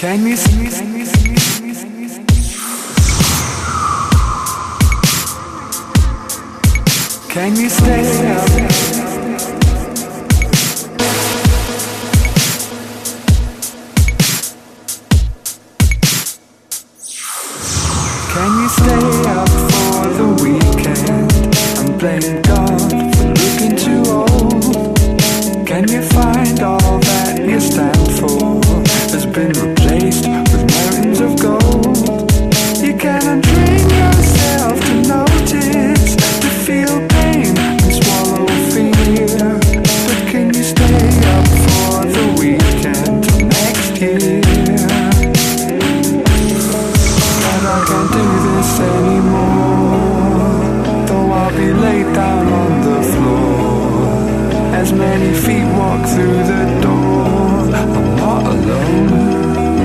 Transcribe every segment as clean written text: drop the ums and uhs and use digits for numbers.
Can you see? Can you stay up? Can you stay up for the weekend and blame God for looking too old? Can you find all that you stand for has been replaced with mountains of gold? You can untrain yourself to notice, to feel pain and swallow fear. But can you stay up for the weekend till next year? I can't do this anymore, though I'll be laid down on the floor. As many feet walk through the door, I'm not alone.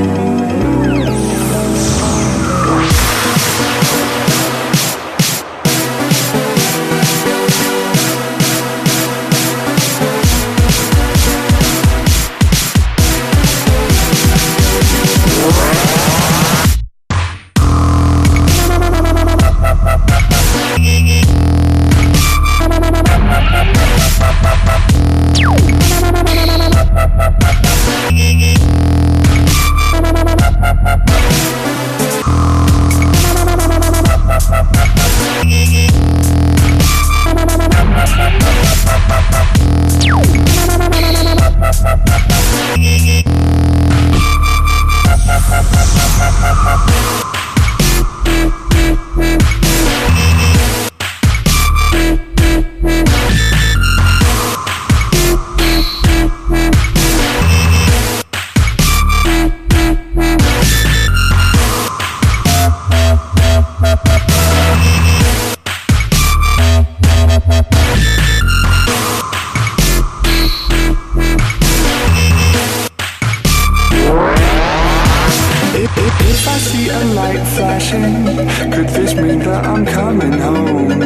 If I see a light flashing, could this mean that I'm coming home?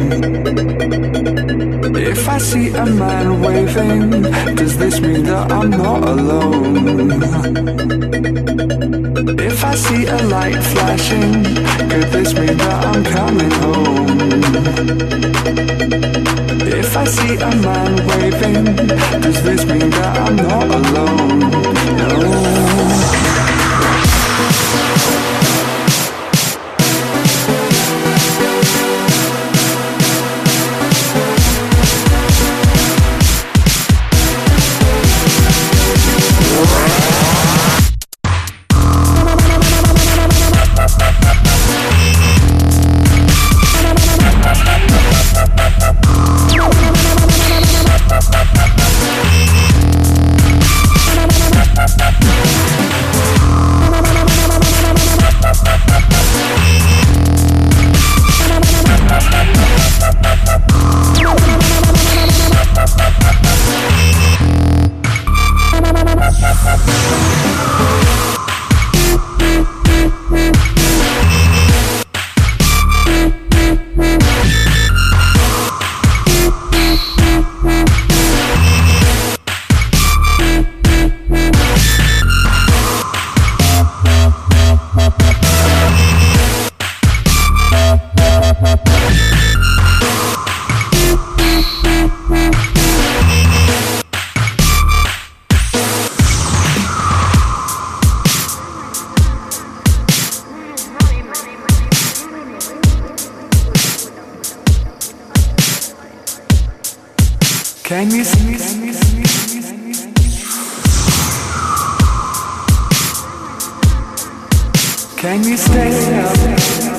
If I see a man waving, does this mean that I'm not alone? If I see a light flashing, could this mean that I'm coming home? If I see a man waving, does this mean that I'm not alone? No. Can you see? Can you stay up?